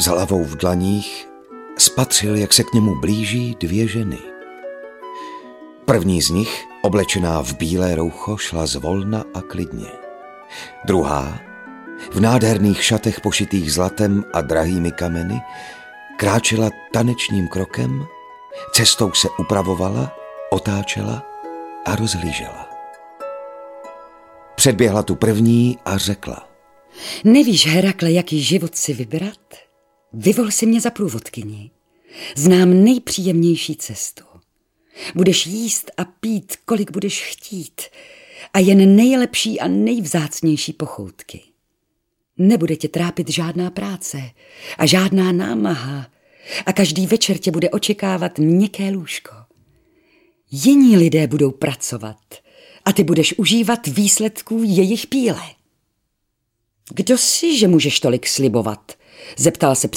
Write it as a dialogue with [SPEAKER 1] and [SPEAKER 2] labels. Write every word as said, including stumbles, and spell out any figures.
[SPEAKER 1] hlavou v dlaních, spatřil, jak se k němu blíží dvě ženy. První z nich, oblečená v bílé roucho, šla zvolna a klidně. Druhá, v nádherných šatech pošitých zlatem a drahými kameny, kráčela tanečním krokem, cestou se upravovala, otáčela a rozhlížela. Předběhla tu první a řekla:
[SPEAKER 2] Nevíš, Herakle, jaký život si vybrat? Vyvol si mě za průvodkyni. Znám nejpříjemnější cestu. Budeš jíst a pít, kolik budeš chtít, a jen nejlepší a nejvzácnější pochoutky. Nebude tě trápit žádná práce a žádná námaha a každý večer tě bude očekávat měkké lůžko. Jiní lidé budou pracovat a ty budeš užívat výsledků jejich píle. Kdo jsi, že můžeš tolik slibovat? Zeptal se